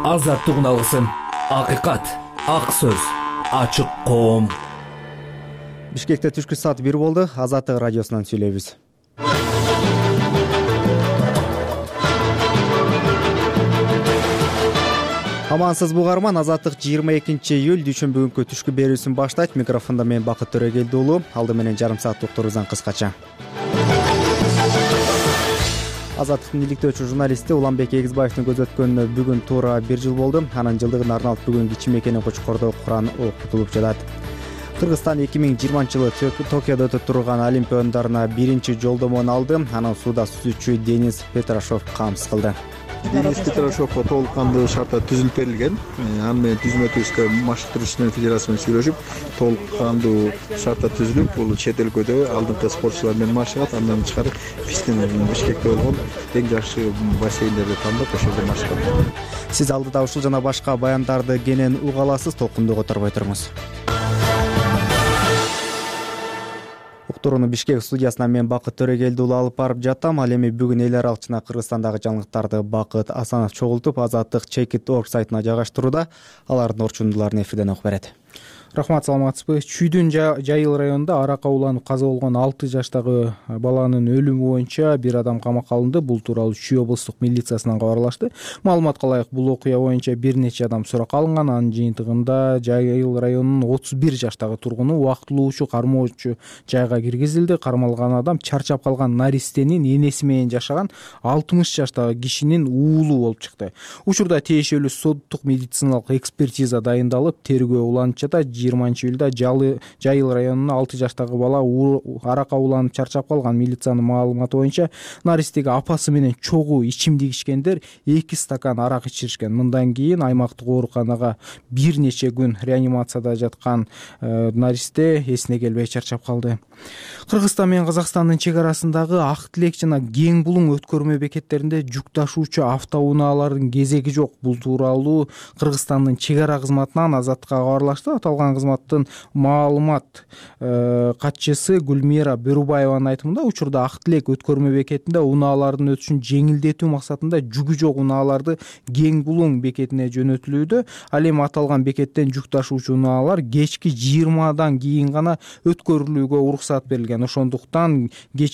азаттык алсын. Акыйкат, ак сөз, ачык коом. Бишкекте түшкү саат 1 болду. Азаттык радиосунан сүйлөйбүз. Амансызбы угарман, Азаттык 22 июль дүйшөмбү күнкү түшкү берүүсүн баштайт. Микрофондо мен Бакыт Төрөгелди уулу. Алды менен жарым саат уктурубуздан кыскача. Азаттыктын иликтөөчү журналисти Уланбек Эгизбаевдин көз өткөнүнө бүгүн туура 1 жыл болду. Анын жылдыгына арналып бүгүн кичи мекени Кочкордо Куран окутулуп жатат. Кыргызстан 2020-жылы Токиодо өтүп турган Олимпия оюндарына биринчи жолдомону алды. Анын сууда сүзүүчү Денис Петрашов камсыз кылды. Денис Петрашовго толук кандуу шарттар түзүлүп берилген. Аны менен түзмө-түзгө машыктыруучу федерация менен сүйлөшүп, толук кандуу шарттар түзүлүп, бул чет өлкөдө алдыңкы спортчулар менен машыгат. Андан тышкары биздин Бишкекте болгон эң жакшы бассейндерди тандап, ошол жерде машыгат. Сиз алдыда ушул жана башка баяндарды кенен уга аласыз. Толкунду которбой туруңуз. Уктурууну Бишкек студиясынан мен Бакыт Төрөгелди уулу алып барып жатам. Ал эми бүгүн эл аралык жана Кыргызстандагы жаңылыктарды Бакыт Асанов чогултуп, Азаттык Checkit.org сайтына жайгаштырууда. Алардын орчундуларын эфирден окуп берет. Рахмат, саламатсызбы? Чүйдүн Жайыл районунда аракка уланып каза болгон 6 жаштагы баланын өлүмү боюнча бир адам камакка алынды. Бул тууралуу Чүй облустук милициясынан кабарлашты. Маалыматка ылайык, бул окуя боюнча бир нече адам суракка алынган. Анын жыйынтыгында Жайыл районунун 31 жаштагы тургуну убактылуучу кармоочу жайга киргизилди. Кармалган адам чарчап калган наристенин энеси менен жашаган 60 жаштагы кишинин уулу болуп чыкты. Учурда тиешелүү соттук медициналык экспертиза дайындалып, тергөө уланып жатат. 20-июлда Жайыл районунун 6 жаштагы бала аракка уланып чарчап калган. Милициянын маалыматы боюнча наристеге апасы менен чогуу ичимдик ичкендер 2 стакан арак ичиришкен. Мындан кийин аймактык ооруканага бир нече күн реанимацияда жаткан наристе эсине келбей чарчап калды. Кыргызстан менен Казакстандын чек арасындагы Ак Тилек жана Кең Булуң өткөрмө бекеттеринде жүк ташуучу автоунаалардын кезеги жок. Бул тууралуу Кыргызстандын чек ара кызматынан Азаттыкка кабарлашты. Аталган кызматтын маалымат катчысы Гүлмира Берубаеванын айтымында, учурда Ак Тилек өткөрмө бекетинде унаалардын өтүшүн жеңилдетүү максатында жүгү жок унааларды Кең Булуң бекетине жөнөтүлүүдө. Ал эми аталган бекеттен жүк ташуучу унаалар кечки 20-дан кийин гана өткөрүлүүгө уруксат берилген. Ошондуктан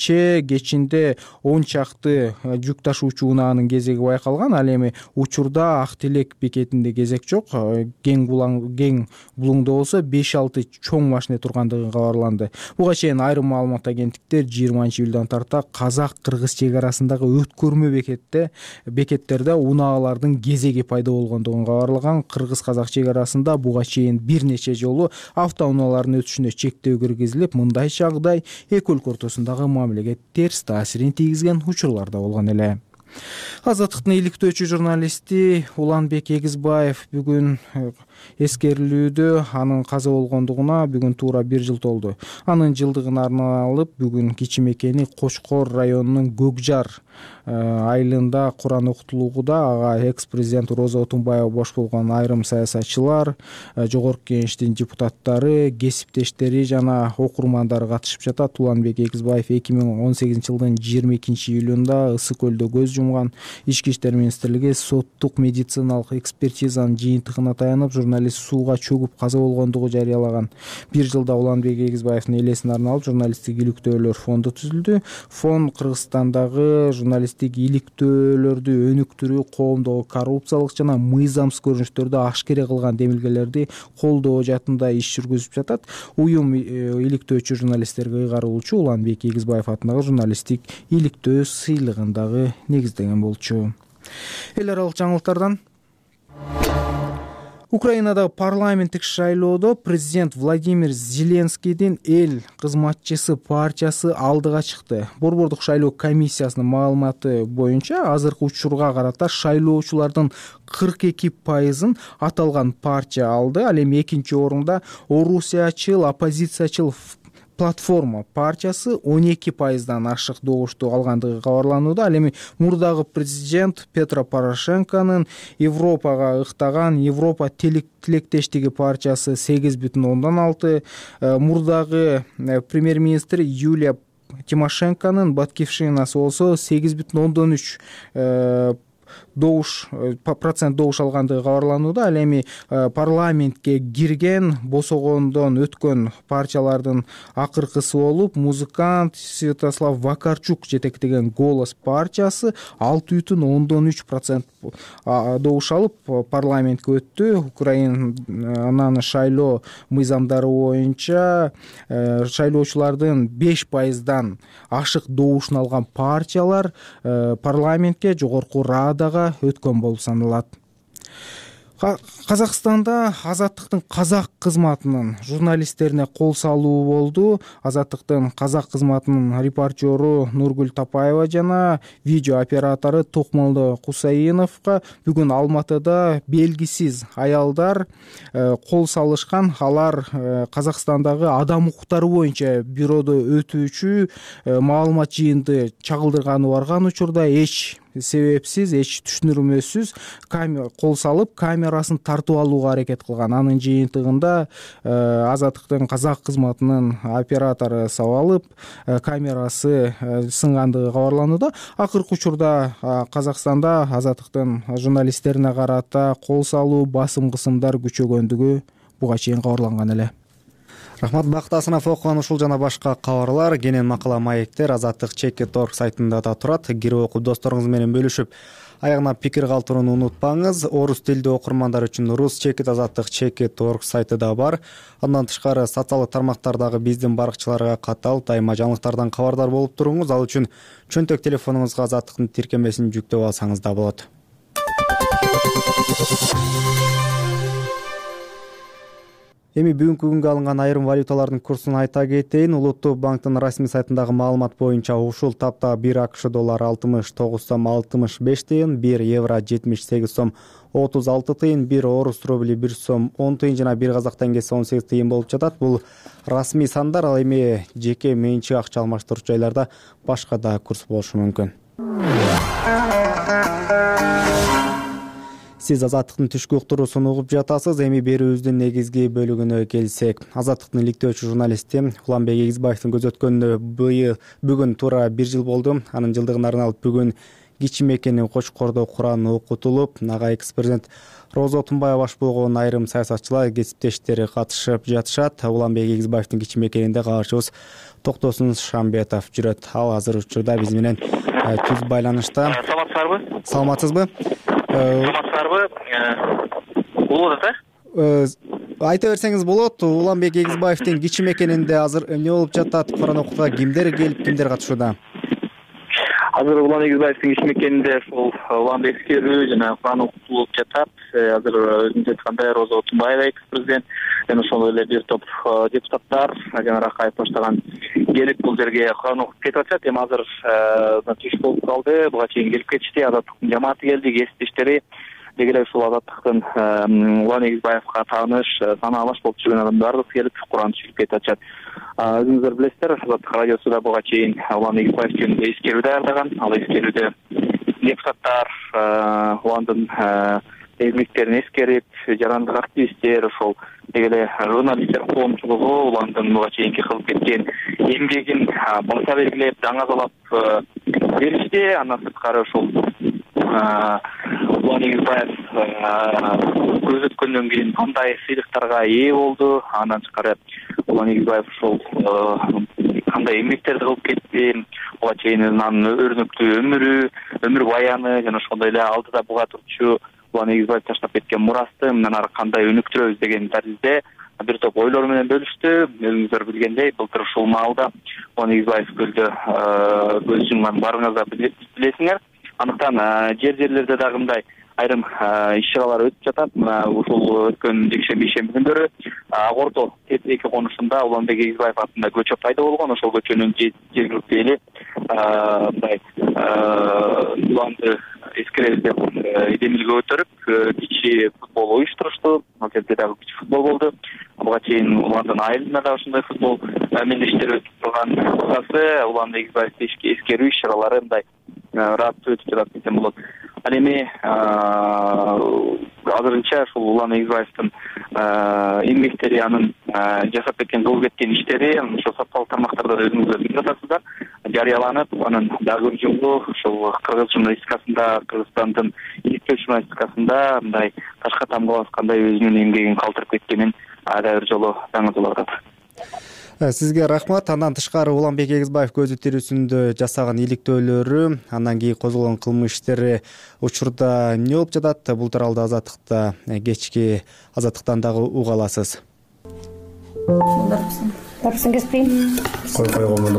кечинде 10 чакты жүк ташуучу унаанын кезеги байкалган. Ал эми учурда Ак Тилек бекетинде кезек жок. Кең Булуңдо болсо 5-6 чоң машина тургандыгы кабарланды. Буга чейин айрым маалымат агенттиктер 20-июлдан тарта казак-кыргыз чек арасындагы өткөрмө бекеттерде унаалардын кезеги пайда болгондугун кабарлаган. Кыргыз-казак чек арасында буга чейин бир нече жолу автоунаалардын өтүшүнө чектөө киргизилип, мындай жагдай эки өлкө ортосундагы мамилеге терс таасирин тийгизген учурлар да болгон эле. Азаттыктын иликтөөчү журналисти Уланбек Эгизбаев бүгүн эскерилүүдө. Анын каза болгондугуна бүгүн туура 1 жыл толду. Анын жылдыгына арналып бүгүн кичи мекени Кочкор районунун Көкжар айылында Куран окутулууда. Ага экс-президент Роза Отунбаева бош болгон айрым саясатчылар, жогорку кеңештин депутаттары, кесиптештери жана окурмандары катышып жатат. Уланбек Эгизбаев 2018-жылдын 22-июлунда Ысык көлдө көз жумган. Ички иштер министрлиги соттук медициналык экспертизанын жыйынтыгына таянып, журналист сууга чөгүп каза болгондугу жарыялаган. 1 жылда Уланбек Эгизбаевдин элесине арналып журналисттик иликтөөлөр фонду түзүлдү. Фонд Кыргызстандагы журналисттик иликтөөлөрдү өнүктүрүү, коомдогу коррупциялык жана мыйзамсыз көрүнүштөрдү ашкере кылган демилгелерди колдоо жаатында иш жүргүзүп жатат. Уюм иликтөөчү журналисттерге ыйгарылуучу Уланбек Эгизбаев атындагы журналисттик иликтөө сыйлыгын дагы негиздеген болчу. Эл аралык жаңылыктардан Украинадагы парламенттик шайлоодо президент Владимир Зеленскийдин эл кызматчысы партиясы алдыга чыкты. Борбордук шайлоо комиссиясынын маалыматы боюнча азыркы учурга карата шайлоочулардын 42% аталган партия алды. Ал эми экинчи орунда Орусиячыл, оппозициячыл платформа партиясы 12%дан ашык добушту алгандыгы кабарланууда. Ал эми мурдагы президент Петро Порошенконун Европага ыктаган Европа тилектештиги партиясы 8,6, мурдагы премьер-министр Юлия Тимошенконун Баткившинасы болсо 8,3 процент добуш алгандыгы кабарланууда. Ал эми парламентке кирген босогондон өткөн партиялардын акыркысы болуп музыкант Святослав Вакарчук жетектеген «Голос» партиясы 6,3% добуш алып парламентке өттү. Украинанын шайлоо мыйзамдары боюнча шайлоочулардын 5%дан ашык добушун алган партиялар парламентке, жогорку Радага өткөн болуп саналат. Казакстанда Азаттыктын казак кызматынын журналисттерине кол салуу болду. Азаттыктын казак кызматынын репортеру Нургүл Тапаева жана видео оператору Токмолдо Кусаиновго бүгүн Алматыда белгисиз аялдар кол салышкан. Алар Казакстандагы адам укуктары боюнча бюродо өтүүчү маалымат жыйынды чагылдырганы барган учурда эч себепсиз, эч түшүндүрмөсүз кол салып, камерасын тартып алууга аракет кылган. Анын жыйынтыгында Азаттыктын казак кызматынын оператору сабалып, камерасы сынгандыгы кабарланууда. Акыркы учурда Казакстанда Азаттыктын журналисттерине карата кол салуу, басым кысымдар күчөгөндүгү буга чейин кабарланган эле. Рахмат, Бакыт Асанов окуган ушул жана башка кабарлар кенен макала маектер Азаттык Check.org сайтында да турат. Кирип окуп досторуңуз менен бөлүшүп, аягына пикир калтырууну унутпаңыз. Орус тилдүү окурмандар үчүн Рус Чекит Азаттык Check.org сайты да бар. Андан тышкары социалдык тармактардагы биздин баракчаларга каталып, дайыма жаңылыктардан кабардар болуп туруңуз. Ал үчүн чөнтөк телефонуңузга Азаттыктын тиркемесин жүктөп алсаңыз да болот. Эми бүгүнкү күнгө алынган айрым валюталардын курсун айта кетейин. Улуттук банктын расмий сайтындагы маалымат боюнча ушул тапта 1 АКШ доллары 69 сом 65 тыйын, 1 евро 78 сом 36 тыйын, 1 орус рубли 1 сом 10 тыйын жана 1 казак теңгеси 18 тыйын болуп жатат. Бул расмий сандар, ал эми жеке менчик акча алмаштыруучу жайларда башка да курс болушу мүмкүн. Сиз Азаттыктын түшкү уктуруусун угуп жатасыз. Эми берүүбүздүн негизги бөлүгүнө келсек, Азаттыктын иликтөөчү журналисти Уланбек Эгизбаевдин көзөткөнүнө бүгүн туура 1 жыл болду. Анын жылдыгына арналып бүгүн кичи мекенин Кочкордо Куран окутулуп, ага экс-президент Роза Отунбаева баш болгон айрым саясатчылар, кесиптештери катышып жатышат. Уланбек Эгизбаевдин кичи мекенинде кабарчыбыз Токтосун Шамбетов жүрөт. Ал азыр учурда биз менен түз байланышта. Саламатсызбы? Саламатсызбы? Саламатсызбы? Болот да? Айта берсеңиз болот. Уланбек Эгизбаевдин кичи мекенинде азыр эмне болуп жатат? Куран окууга кимдер келип, кимдер катышууда? Азыр Уланбек Эгизбаевдин кичи мекенинде ушул Уланбек эскерүү жана Куран окутулуп жатат. Азыр өзүңүз айткандай Роза Отунбаева экс-президент жана ошондой эле бир топ депутаттар жана Ракаев баштаган келип бул жерге Куран окуп кетип атышат. Эми азыр түш болуп калды. Буга чейин келип кетишти. Азаттыктын жамааты келди, кесиптештери. Деги эле ушул Азаттыктын Уланбек Эгизбаевга тааныш, санаалаш болуп жүргөн адамдар келип Куран түшүрүп кетип атышат. Өзүңүздөр билесиздер, Азаттык радиосу да буга чейин Уланбек Эгизбаев жөнүндө эскерүү даярдаган. Ал эскерүүдө депутаттар уландын эмгектерин эскерип, жарандык активисттер, ошол деги эле журналисттер коомчулугу уландын буга чейинки кылып кеткен эмгегин баса белгилеп, даңазалап беришти. Андан сырткары ошол Уланбек Эгизбаев көзөткөндөн кийин кандай сыйлыктарга ээ болду, андан тышкары Уланбек Эгизбаев ошол кандай эмгектерди кылып кетти, буга чейин анын өрнөктүү өмүр баяны жана ошондой эле алдыда буга турчу Уланбек Эгизбаев таштап кеткен мурасты мындан ары кандай өнүктүрөбүз деген таризде бир топ ойлор менен бөлүштү. Өзүңүздөр билгендей, былтыр ушул маалда Уланбек Эгизбаев көз жумган баарыңыз да билесиңер. Андыктан жерлерде дагы мындай айрым иш-чаралар өтүп жатат. Ушул өткөн жекшемби ишемби күндөрү Ак Ордо Тетеки конушунда Уланбек Эгизбаев атында көчө пайда болгон. Ошол көчөнүн жергиликтүү эли мындай уланды эскеребиз деп идемилге көтөрүп кичи футбол уюштурушту. Ал жерде дагы кичи футбол болду. Буга чейин уландын айылында да ошондой футбол мелдештери өтүп турган кысасы Уланбек Эгизбаевдин эскерүү иш-чаралары мындай рааттуу өтүп жатат десем болот. Ал эми азырынча ушул Уланбек Эгизбаевдин эмгектери, анын жасап кеткен, кылып кеткен иштери ошо социалдык тармактарда өзүңүздөр билип жатасыздар. жарыяланып, анан дагы бир жолу ошол кыргыз журналистикасында, Кыргызстандын иликтөө журналистикасында мындай ташка тамга баскандай өзүнүн эмгегин калтырып кеткенин ада бир жолу таңдалып атат. Сизге рахмат. Андан тышкары Уланбек Эгизбаев көзү тирүүсүндө жасаган иликтөөлөрү, андан кийин козголгон кылмыш иштери учурда эмне болуп жатат? Бул тууралуу Азаттыкта кечки Азаттыктан дагы уга аласыз. Барсын кеспейм. Койгомун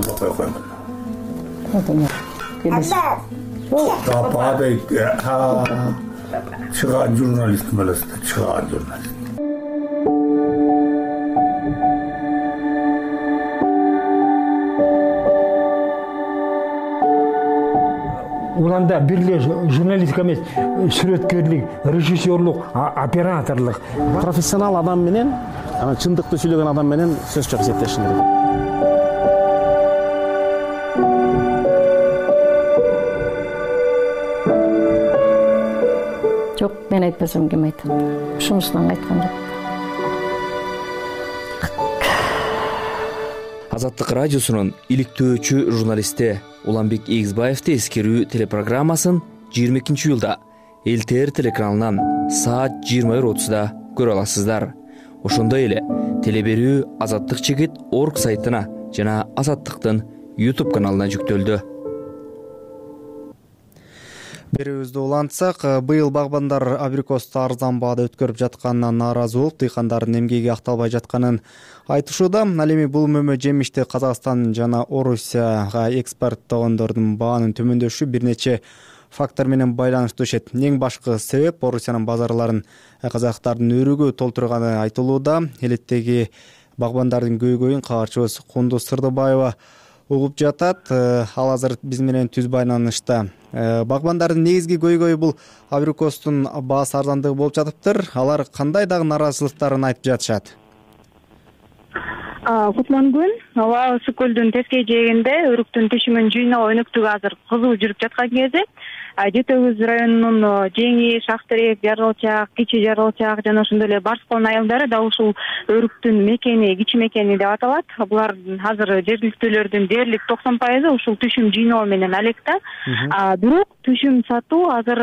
Пападай чыган журналист эмес, чыган журналист. Уланда бирге журналистика эмес, сүрөткерлик, режиссерлук, операторлук. Профессионал адам менен, чындыкты сүйлөгөн адам менен сөз жок эсептешим керек. Жок, мен айтпасам ким айтат? Ушунусунан айткан жок. Азаттык радиосунун иликтөөчү журналисти Уланбек Эгизбаевди эскерүү телепрограммасын 22-июлда ЛТР телеканалынан саат 21:30 көрө аласыздар. Ошондой эле телеберүү Азаттык чегит орг сайтына жана Азаттыктын YouTube каналына жүктөлдү. Берүүбүздү улантсак, быйыл багбандар абрикосту арзан баада өткөрүп жатканынан нааразы болуп, дыйкандардын эмгеги акталбай жатканын айтышууда. Ал эми бул мөмө жемишти Казакстан жана Орусияга экспорттогондордун баанын төмөндөшү бир нече фактор менен байланыштуу ишет. Эң башкы себеп Орусиянын базарларын казактардын өрүгү толтурганы айтылууда. Элеттеги багбандардын көйгөйүн кабарчыбыз Кундуз Сырдыбаева угуп жатат. Ал азыр биз менен түз байланышта. Багбандардын негизги көйгөйү бул абрикостун баасы арзандыгы болуп жатыптыр. Алар кандай дагы нааразычылыктарын айтып жатышат? Кутмангүн, ооба, Ысык көлдүн тескей жээгинде өрүктүн түшүмүн жыйноо өнүктүгү азыр кызуу жүрүп жаткан кезде Жети Өгүз районунун Жеңи, Шахтерек, Жаргалчак, Кичи Жаргалчак жана ошондой эле Барскон айылдары да ушул өрүктүн мекени, кичи мекени деп аталат. Булар азыр жергиликтүүлөрдүн дээрлик 90% ушул түшүм жыйноо менен алекта. Бирок түшүм сатуу азыр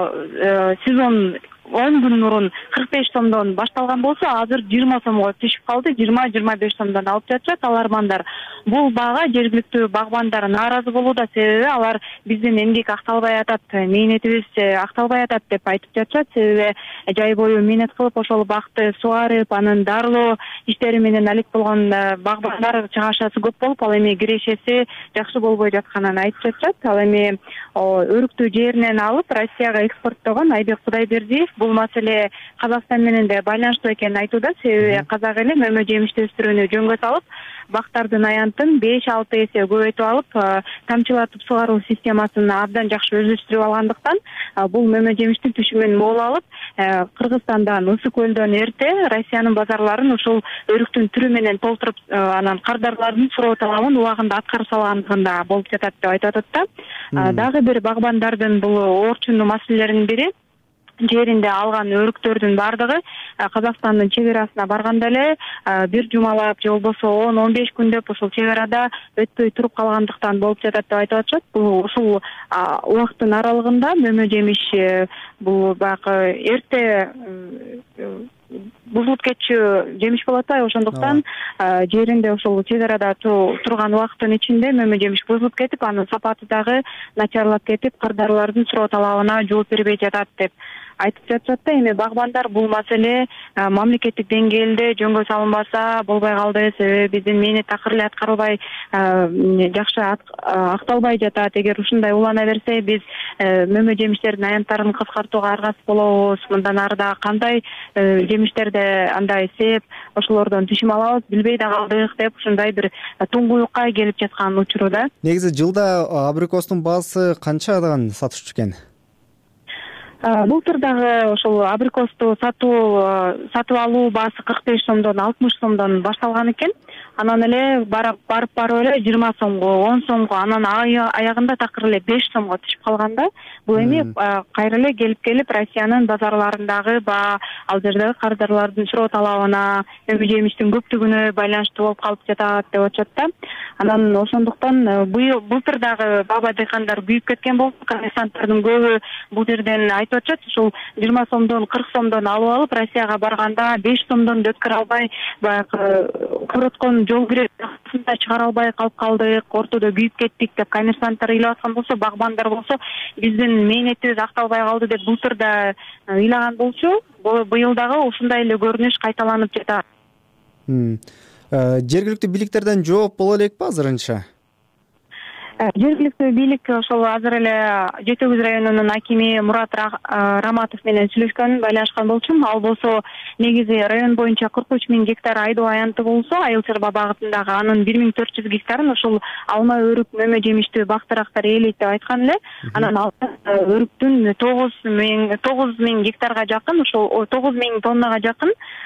сезон 10 күн мурун 45 сомдон башталган болсо, азыр 20 сомго түшүп калды. 20-25 сомдон алып жатышат алармандар. Бул баага жергиликтүү багбандар нааразы болууда, себеби алар биздин эмгек акталбай атат, мээнетибиз акталбай атат деп айтып жатышат. Себеби жай бою мээнет кылып, ошол бакты суарып, анын дарылоо иштери менен алек болгон багбандар чыгашасы көп болуп, ал эми кирешеси жакшы болбой жатканын айтып жатышат. Ал эми өрүктү жеринен алып Россияга экспорттогон Айбек Кудайбердиев бул маселе Казакстан менен да байланыштуу экенин айтууда. Себеби казак эли мөмө жемишти өстүрүүнү жөнгө салып, бактардын аянтын 5-6 эсе көбөйтүп алып, тамчылатып сугаруу системасын абдан жакшы өздөштүрүп алгандыктан, бул мөмө жемиштин түшүмүн моол алып, Кыргызстандан, Ысык көлдөн эрте Россиянын базарларын ушул өрүктүн түрү менен толтуруп, анан кардарлардын суроо талабын убагында аткарып салгандыгында болуп жатат деп айтып атат да. Дагы бир багбандардын бул оорчундуу маселелеринин бири жеринде алган өрүктөрдүн баардыгы Казакстандын чек арасына барганда эле бир жумалап же болбосо 10-15 күндөп ушул чек арада өтпөй туруп калгандыктан болуп жатат деп айтып атышат. Бул ушул убакыттын аралыгында мөмө жемиш бул баягы эрте бузулуп кетчү жемиш болот да, ошондуктан жеринде ушул чек арада турган убакыттын ичинде мөмө жемиш бузулуп кетип, анын сапаты дагы начарлап кетип, кардарлардын суроо талабына жооп бербей жатат деп айтып жатышат да. Эми багбандар бул маселе мамлекеттик деңгээлде жөнгө салынбаса болбой калды, себеби биздин мээнет такыр эле аткарылбай, жакшы акталбай жатат. Эгер ушундай улана берсе, биз мөмө жемиштердин аянттарын кыскартууга аргасыз болобуз. Мындан ары да кандай жемиштерде андай сеп, ошолордон түшүм алабыз, билбей да калдык деп ушундай бир туңгуюкка келип жаткан учурда. Негизи жылда абрикостун баасы канчадан сатышчу экен? Былтырдагы ошол абрикосту сатып алуу баасы 45 сомдон 60 сомдон башталган экен. анан эле барып эле 20 сомго 10 сомго анан аягында такыр эле 5 сомго түшүп калган да. Бул эми кайра эле келип Россиянын базарларындагы ал жердеги кардарлардын суроо талабына, өбү жемиштин көптүгүнө байланыштуу болуп калып жатат деп атышат да. Анан ошондуктан былтыр дагы баба дыйкандар күйүп кеткен болчу. Коммерсанттардын көбү бул жерден айтып атышат, ушул 20 сомдон 40 сомдон алып алып Россияга барганда 5 сомдон да өткөрө албай, баягы короткон жол киресинде чыгара албай калып калдык, ортодо күйүп кеттик деп коммерсанттар ыйлап аткан болсо, багбандар болсо биздин мээнетибиз акталбай калды деп былтыр да ыйлаган болчу. Быйыл дагы ушундай эле көрүнүш кайталанып жатат. Жергиликтүү бийликтерден жооп боло элекпи азырынча? Жергиликтүү бийлик ошол азыр эле Жети Өгүз районунун акими Мурат Раматов менен сүйлөшкөн, байланышкан болчумун. Ал болсо негизи район боюнча 43 000 гектар айдоо аянты болсо, Айыл Чарба багытындагы анын 1400 гектарын ошол алма, өрүк, мөмө жемиштүү бактырактар ээлейт деп айткан эле. Анан өрүктүн 9 000 гектарга жакын, ошол 9 000 тоннага жакын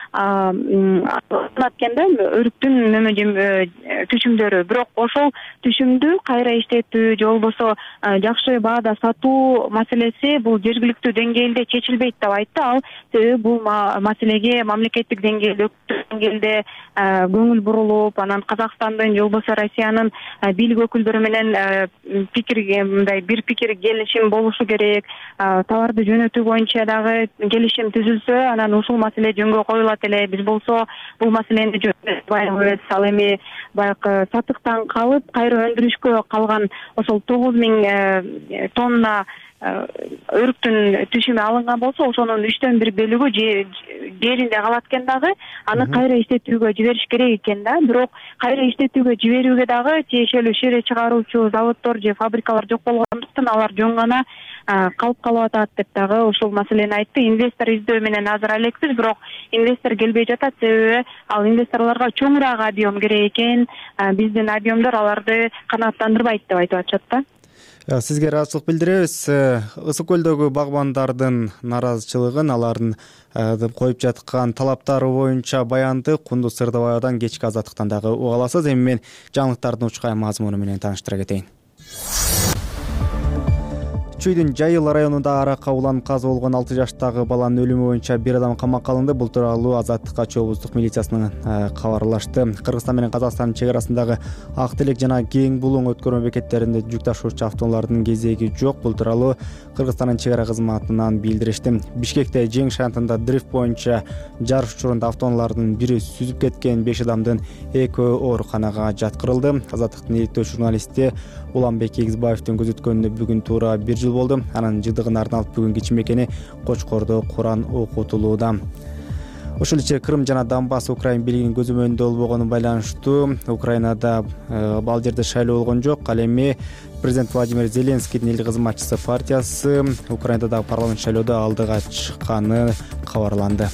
атканда өрүктүн мөмө түшүмдөрү. Бирок ошол түшүмдү кайра иштетүү же болбосо жакшы баада сатуу маселеси бул жергиликтүү деңгээлде чечилбейт деп айтты ал. Себеби бул маселеге мамлекеттик деңгээлде көңүл бурулуп, анан Казакстандын же болбосо Россиянын бийлик өкүлдөрү менен бир пикир келишим болушу керек. Товарды жөнөтүү боюнча дагы келишим түзүлсө, анан ушул маселе жөнгө коюлат эле. Биз болсо бул маселени жөнөтпөйбүз. Ал эми баягы сатыктан калып кайра өндүрүшкө калган ошол 9 000 тонна өрүктүн түшүмү алынган болсо, ошонун 1/3 бөлүгү жеринде калат экен дагы. Аны кайра иштетүүгө жибериш керек экен да. Бирок кайра иштетүүгө жиберүүгө дагы тиешелүү шире чыгаруучу заводдор же фабрикалар жок болгондуктан алар жөн гана калып атат деп дагы ушул маселени айтты. Инвестор издөө менен азыр элекпиз, бирок инвестор келбей жатат. Себеби ал инвесторлорго чоңураак объем керек экен. Биздин объемдор аларды канааттандырбайт деп айтып атышат да. Сизге ыраазычылык билдиребиз. Ысык көлдөгү багбандардын наразычылыгын, алардын коюп жаткан талаптары боюнча баянды Кундуз Сырдыбаевадан кечки азаттыктан дагы уга аласыз. Эми мен жаңылыктардын учкай мазмуну менен тааныштыра кетейин. Чүйдүн Жайыл районунда аракка уланып каза болгон 6 жаштагы баланын өлүмү боюнча бир адам камакка алынды. Бул тууралуу Азаттыкка Чүй облустук милициясынан кабарлашты. Кыргызстан менен Казакстандын чек арасындагы Ак Телек жана Кең Булуң өткөрмө бекеттеринде жүк ташуучу автоунаалардын кезеги жок. Бул тууралуу Кыргызстандын чек ара кызматынан билдиришти. Бишкекте Жең шантында дрифт боюнча жарыш учурунда автоунаалардын бири сүзүп кеткен 5 адамдын экөө ооруканага жаткырылды. Азаттыктын иликтөө журналисти Уланбек Эгизбаевдин көзөткөнүнө бүгүн туура 1 жыл болду. Анын жылдыгына арналып бүгүн кичи мекени Кочкордо Куран окутулууда. Ошол эле Крым жана Донбасс Украин бийлигинин көзөмөлүндө болбогону байланыштуу. Украинада ал жерде шайлоо болгон жок. Ал эми президент Владимир Зеленскийдин элдик кызматчысы партиясы Украинадагы парламент шайлоодо алдыга чыкканы кабарланды.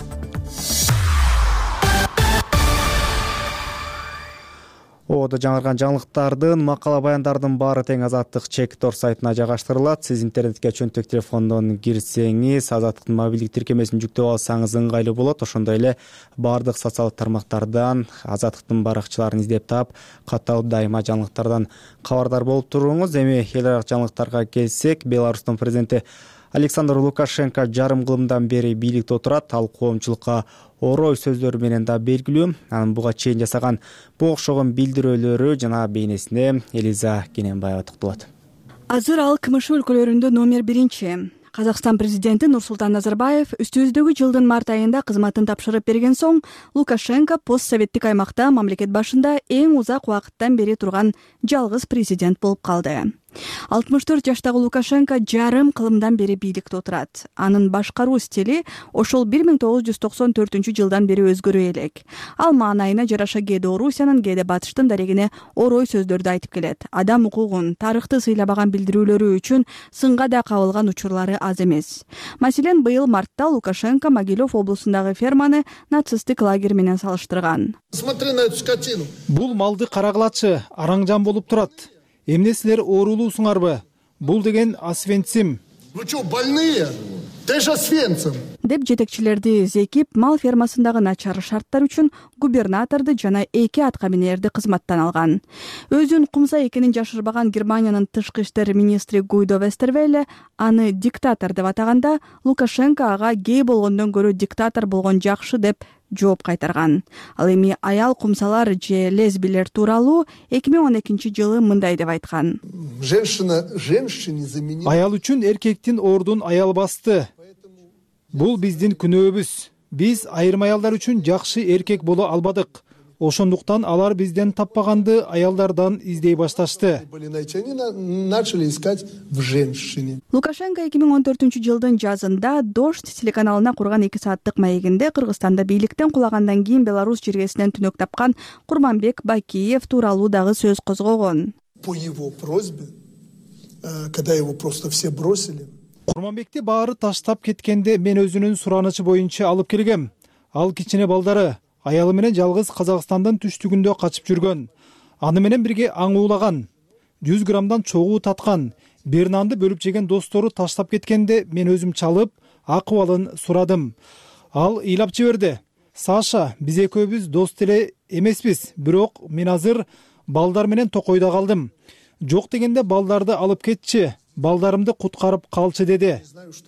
Оодо жаңырган жаңылыктардын макала баяндардын баары тең Азаттык Чек.Tor сайтына жайгаштырылат. Сиз интернетке чөнтөк телефондон кирсеңиз, Азаттыктын мобилдик тиркемесин жүктөп алсаңыз ыңгайлуу болот. Ошондой эле баардык социалдык тармактардан Азаттыктын баракчаларын издеп таап, катталып дайыма жаңылыктардан кабардар болуп туруңуз. Эми эл аралык жаңылыктарга келсек, Беларустун президенти Александр Лукашенко жарым кылымдан бери бийликте отурат. Ал коомчулукка орой сөздөрү менен да белгилүү. Анын буга чейин жасаган бу окшогон билдирүүлөрү жана бейнесине Элиза Кененбаева токтолот. Азыр ал КМШ өлкөлөрүндө номер 1. Казакстан президенти Нурсултан Назарбаев үстүбүздөгү жылдын март айында кызматын тапшырып берген соң, Лукашенко постсоветтик аймакта мамлекет башында эң узак убакыттан бери турган жалгыз президент болуп калды. 64 жаштагы Лукашенко жарым кылымдан бери бийликте отурат. Анын башкаруу стили ошол 1994 жылдан бери өзгөрө элек. Ал маанайына жараша кээде Орусиянын, кээде Батыштын дарегине орой сөздөрдү айтып келет. Адам укугун, тарыхты сыйлабаган билдирүүлөрү үчүн сынга да кабылган учурлары аз эмес. Маселен, быйыл мартта Лукашенко Могилев облусундагы ферманы нацисттик лагерь менен салыштырган. Смотри на эту скотину. Бул малды карагылачы, араңжан болуп турат. Эмне силер оорулуусуңарбы? Бул деген Освенцим. Вы что, больные? Ты же Освенцим. деп жетекчилерди зекип, мал фермасындагы начар шарттар үчүн губернаторду жана 2 аткаминерди кызматтан алган. Өзүн кумса экенин жашырбаган Германиянын тышкы иштер министри Гуйдо Вестервелле аны диктатор деп атаганда, Лукашенко ага гей болгондон көрө диктатор болгон жакшы деп жооп кайтарган. Ал эми аял кумсалар же лесбилер тууралуу 2012-жылы мындай деп айткан. Аял үчүн эркектин ордун аял басты. Бул биздин күнөөбүз. Биз айрым аялдар үчүн жакшы эркек боло албадык. Ошондуктан алар бизден таппаганды аялдардан издей башташты. Лукашенко 2014-жылдын жазында Дождь телеканалына курган 2 сааттык маегинде Кыргызстанда бийликтен кулагандан кийин Беларусь жергесинен түнөк тапкан Курманбек Бакиев тууралуу дагы сөз козгогон. По его просьбе, когда его просто все бросили. Курманбекти баары таштап кеткенде мен өзүнүн суранычы боюнча алып келгем. Ал кичине балдары аялы менен жалгыз Казакстандан түштүгүндө качып жүргөн. Аны менен бирге аң уулаган. 100 граммдан чогуу таткан. Бир нанды бөлүп жеген достору таштап кеткенде мен өзүм чалып, акыбалын сурадым. Ал ыйлап жиберди. Саша, биз экөөбүз дос деле эмеспиз, бирок мен азыр балдар менен токойдо калдым. Жок дегенде балдарды алып кетчи. Балдарымды куткарып калчы деди.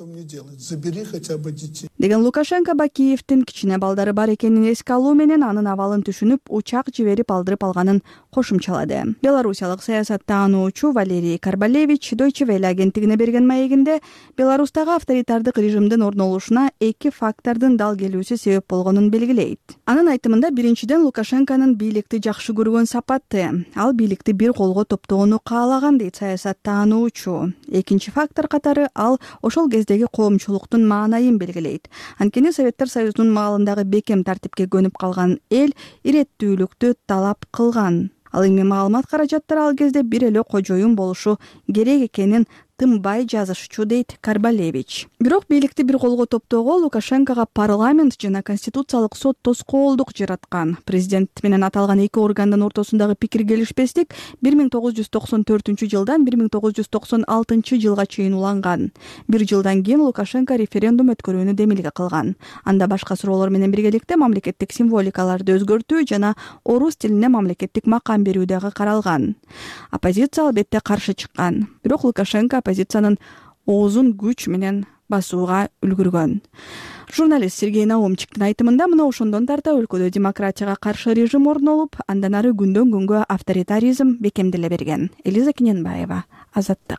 Деген Лукашенко Бакиевдин кичине балдары бар экенин эске алуу менен анын абалын түшүнүп, учак жиберип алдырып алганын кошумчалады. Белорусиялык саясаттануучу Валерий Карбалевич Deutsche Welle агенттигине берген маегинде Беларустагы авторитардык режимдин орнолушуна 2 фактордун дал келүүсү себеп болгонун белгилейт. Анын айтымында биринчиден Лукашенконун бийликти жакшы көргөн сапаты. Ал бийликти бир колго топтоону каалаган дейт саясаттануучу. Экинчи фактор катары ал ошол кездеги коомчулуктун маанайын белгилейт. Анткени Советтер Союзунун маалындагы бекем тартипке көнүп калган эл иреттүүлүктү талап кылган. Ал эми маалымат каражаттары ал кезде бир эле кожоюн болушу керек экенин тынбай жазышчу дейт Карбалевич. Бирок бийликти бир колго топтоого Лукашенкого парламент жана конституциялык сот тоскоолдук жараткан. Президент менен аталган 2 органдын ортосундагы пикир келишпестик 1994-жылдан 1996-жылга чейин уланган. 1 жылдан кийин Лукашенко референдум өткөрүүнү демилге кылган. Анда башка суроолор менен биргеликте мамлекеттик символикаларды өзгөртүү жана орус тилине мамлекеттик макам берүү дагы каралган. Оппозиция албетте каршы чыккан. Бирок Лукашенко оппозициянын оозун күч менен басууга үлгүргөн. Журналист Сергей Наумчиктин айтымында мына ошондон тарта өлкөдө демократияга каршы режим орнолуп, андан ары күндөн күнгө авторитаризм бекемделе берген. Элиза Киненбаева, Азаттык.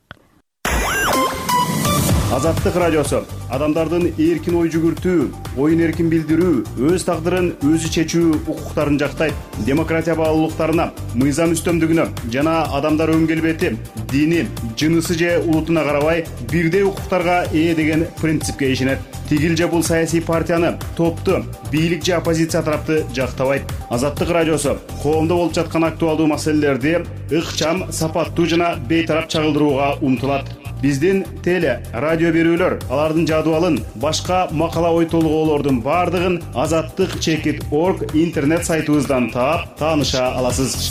Азаттык радиосу адамдардын эркин ой жүгүртүү, оюн эркин билдирүү, өз тагдырын өзү чечүү укуктарын жактайт. Демократия баалуулуктарына, мыйзам үстөмдүгүнө жана адамдар өн келбети, дини, жынысы же улутуна карабай бирдей укуктарга ээ деген принципке ишенет. Тигил же бул саясий партияны, топту, бийлик же оппозиция тарапты жактабайт. Азаттык радиосу коомдо болуп жаткан актуалдуу маселелерди ыкчам, сапаттуу жана бейтарап чагылдырууга умтулат. Биздин теле, радио берүүлөр, алардын жадыбалын, башка макала ой толгоолордун бардыгын azattik.org интернет сайтыбыздан таап, тааныша аласыз.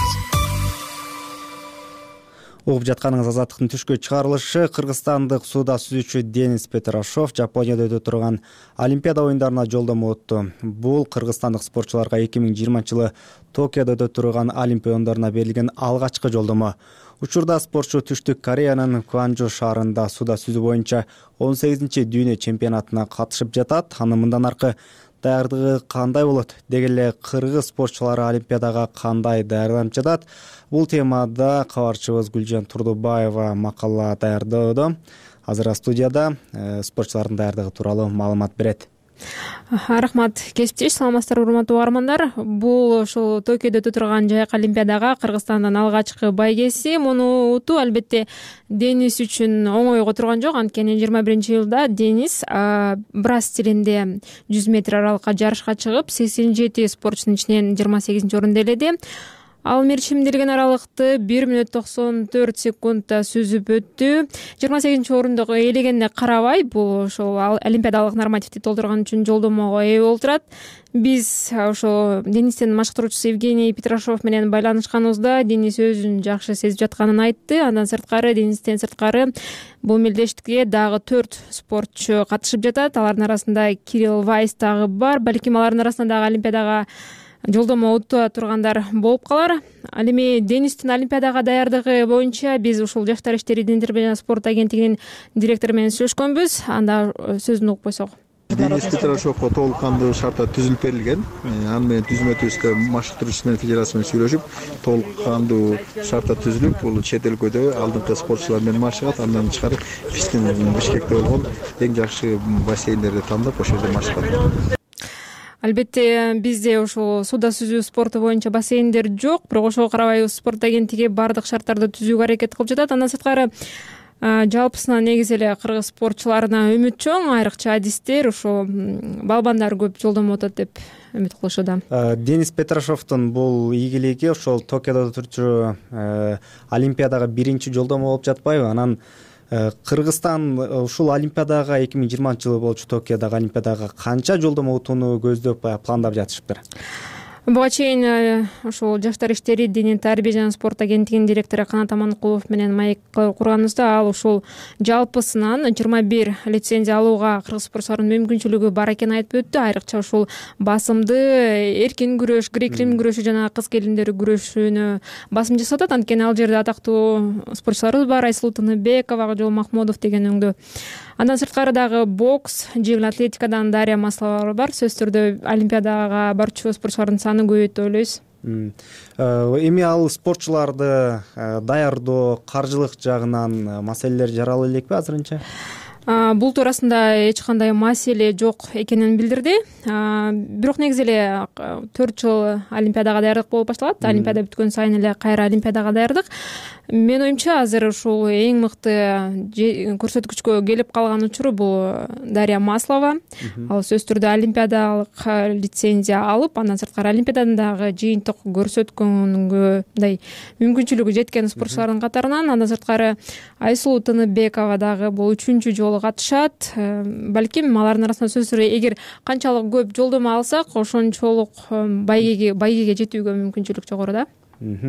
Угуп жатканыңыз Азаттыктын түшкө чыгарылышы. Кыргызстандык сууда сүзүүчү Денис Петрашов Жапонияда өтө турган Олимпиада оюндарына жолдомо өттү. Бул кыргызстандык спортчуларга 2020-жылы Токиодо өтө турган Олимпиада оюндарына берилген алгачкы жолдомо. Учурда спортчу Түштүк Кореянын Кванжу шаарында сууда сүзүү боюнча 18-дүйнө чемпионатына катышып жатат. Анын мындан аркы даярдыгы кандай болот? Деги эле кыргыз спортчулары Олимпиадага кандай даярданып жатат? Бул темада кабарчыбыз Гүлжан Турдубаева макала даярдоодо. Азыр студияда спортчулардын даярдыгы тууралуу маалымат берет. Рахмат, кесиптеш, саламатсыздарбы урматтуу угармандар. Бул ошол Токиодо өтө турган жайык Олимпиадага Кыргызстандын алгачкы байгеси. Муну утуу албетте Денис үчүн оңойго турган жок. Анткени 21-жылда Денис брас стилинде 100 метр аралыкка жарышка чыгып, 87 спортчунун ичинен 28-орунду ээледи. Ал мерчимделген аралыкты 1 мүнөт 94 секундда сүзүп өттү. 28 орунду ээлегенине карабай, бул ошол олимпиадалык нормативди толтурган үчүн жолдомого ээ болуп турат. Биз ошо Денистин машыктыруучусу Евгений Петрашов менен байланышканыбызда Денис өзүн жакшы сезип жатканын айтты. Андан сырткары, Денистен сырткары бул мелдештикке дагы 4 спортчу катышып жатат. Алардын арасында Кирилл Вайс дагы бар. Балким алардын арасында дагы олимпиадага жолдомо ута тургандар болуп калар. Ал эми Денистин олимпиадага даярдыгы боюнча биз ушул Жаштар иштери, Дендербе жана спорт агенттигинин директору менен сүйлөшкөнбүз. Анда сөзүн угуп койсок. Денис Петрашовго толук кандуу шарттар түзүлүп берилген. Аны менен түзмөтүбүзгө машыктыруучусу менен федерация менен сүйлөшүп, толук кандуу шарттар түзүлүп, бул чет өлкөдө алдыңкы спортчулар менен машыгат. Андан тышкары биздин Бишкекте болгон эң жакшы бассейндерди тандап, ошол жерде машыгат. Албетте бизде ошол сууда сүзүү спорту боюнча бассейндер жок, бирок ошого карабай спорт агенттиги баардык шарттарды түзүүгө аракет кылып жатат. Андан сырткары жалпысынан негизи эле кыргыз спортчуларына үмүт чоң, айрыкча адистер, ошо балбандар көп жолдомо отот деп үмүт кылышууда. Денис Петрашовдун бул ийгилиги ошол Токиодо турчу олимпиадага биринчи жолдомо болуп жатпайбы? Анан Кыргызстан ушул олимпиадага 2020-жылы болчу Токиодогу олимпиадага канча жолдомо утууну көздөп пландап жатышыптыр? Буга чейин ошол Жаштар иштери, Диний тарбия жана спорт агенттигинин директору Канат Аманкулов менен маек курганыбызда ал ушул жалпысынан 21 лицензия алууга кыргыз спортчуларынын мүмкүнчүлүгү бар экенин айтып өттү. Айрыкча ушул басымды эркин күрөш, грек-рим күрөшү жана кыз келиндер күрөшүнө басым жасап атат. Анткени ал жерде атактуу спортчуларыбыз бар, Айсулуу Тыныбекова, Жол Махмудов деген өңдө. Андан сырткары дагы бокс, жеңил атлетикадан Дарья Маслова бар. Сөзсүз түрдө олимпиадага барчу спортчулардын саны көбөйөт деп ойлойбуз. Эми ал спортчуларды даярдоо, каржылык жагынан маселелер жаралуу элекпи азырынча? Бул туурасында эч кандай маселе жок экенин билдирди. Бирок негизи эле 4 жыл олимпиадага даярдык болуп башталат. Олимпиада бүткөн сайын эле кайра олимпиадага даярдык. Мен оюмча азыр ушул эң мыкты көрсөткүчкө келип калган учуру бул Дарья Маслова. Ал сөзсүз түрдө олимпиадалык лицензия алып, андан сырткары олимпиададан дагы жыйынтык көрсөткөнгө мындай мүмкүнчүлүгү жеткен спортчулардын катарынан. Андан сырткары Айсулуу Тыныбекова дагы бул 3-чү жолу катышат. Балким алардын арасында сөзсүз түрдө эгер канчалык көп жолдомо алсак, ошончолук байгеге жетүүгө мүмкүнчүлүк жогору да.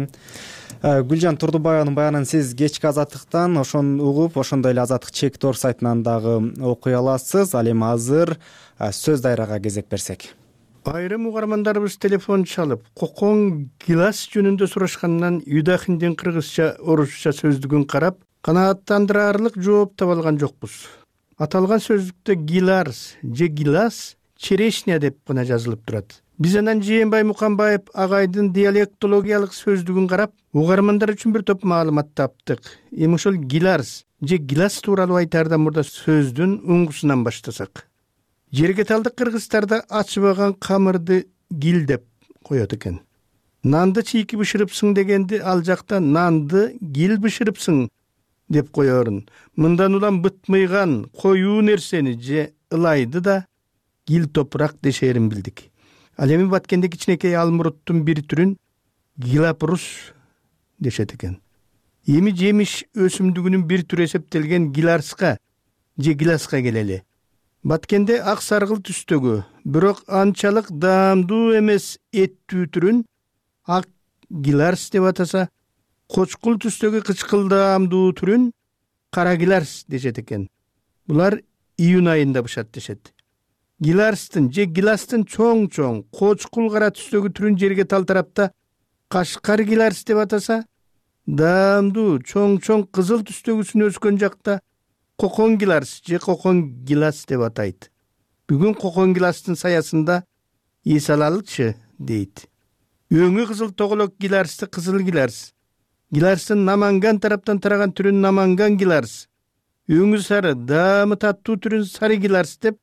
Гүлжан Турдубаеванын баянын сиз кечки азаттыктан ошону угуп, ошондой эле азаттык чек.org сайтынан дагы окуй аласыз. Ал эми азыр сөз дайрага кезек берсек. Айрым угармандарыбыз телефон чалып, кокон гилас жөнүндө сурашкандан Юдахиндин кыргызча, орусча сөздүгүн карап, канааттандырарлык жооп таба алган жокпуз. Аталган сөздүктө гиларс же гилас черешня деп гана жазылып турат. Биз анан Жээнбай Муканбаев агайдын диалектологиялык сөздүгүн карап, угармандар үчүн бир топ маалымат таптык. Эми ошол гиларс же гилас тууралуу айтаардан мурда сөздүн уңгусунан баштасак. Жергеталдык кыргыздарда ачыбаган камырды гил деп коет экен. Нанды чийки бышырыпсың дегенди ал жакта нанды гил бышырыпсың деп коерун. Мындан улам бытмыйган коюу нерсени же ылайды да гил топурак дешерин билдик. Ал эми Баткенде кичинекей алмуруттун бир түрүн гилапрус дешет экен. Эми жемиш өсүмдүгүнүн бир түрү эсептелген гиларска же гиласка келели. Баткенде ак саргыл түстөгү, бирок анчалык даамдуу эмес эттүү түрүн ак гиларс деп атаса, кочкул түстөгү кычкылдаамдуу түрүн кара гиларс дешет экен. Булар июнь айында бышат дешет. Гиларстын же гиластын чоң-чоң, кочкул кара түстөгү түрүн жерге тал тарапта Кашкар гиларс деп атаса, даамдуу чоң-чоң кызыл түстөгүсүн өскөн жакта кокон гиларс же кокон гилас деп атайт. Бүгүн кокон гиластын саясында эс алалычы дейт. Өңү кызыл тоголок гиларсты кызыл гиларс. Гиларстын Наманган тараптан тараган түрүн Наманган гиларс. Өңү сары, даамы таттуу түрүн сары гиларс деп,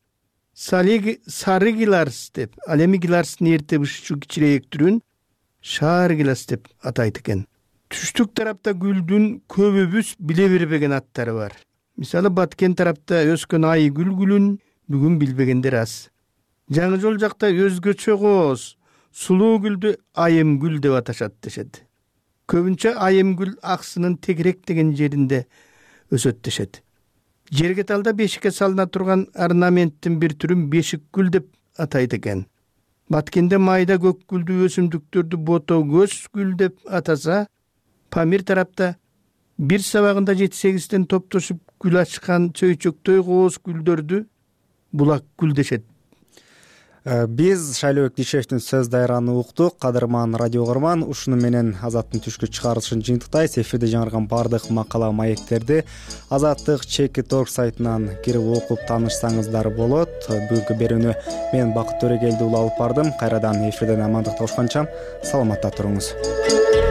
сары гиларс деп, ал эми гиларстын эрте бышчу кичирээк түрүн шаар гилас деп атайт экен. Түштүк тарапта гүлдүн көбүбүз биле бербеген аттары бар. Мисалы Баткен тарапта өскөн Айгүл гүлүн бүгүн билбегендер аз. Жаңы жол жакта өзгөчө кооз, сулуу гүлдү айым гүл деп аташат дешет. Көбүнчө айым гүл аксынын тегерек деген жеринде өсөт дешет. Жерге талда бешикке салына турган орнаменттин бир түрүн бешик гүл деп атайды экен. Баткенде майда көк гүлдүү өсүмдүктөрдү бото көз гүл деп атаса, Памир тарапта бир сабагында 7-8 топтошуп гүл ачкан чөйчөктөй кооз гүлдөрдү булак гүл дешет. Биз Шайлообек Дишевдин сөз дайраны уктук. Кадырман радио угарман, ушуну менен Азаттын түшкү чыгарылышын жыйынтыктайбыз. Эфирде жаңырган бардык макала маектерди Азаттык Чекит.org сайтынан кирип окуп таанышсаңыздар болот. Бүгүнкү берүүнү мен Бакыт Төрөгелди алып бардым. Кайрадан эфирден амандыкта угушканча саламатта туруңуз.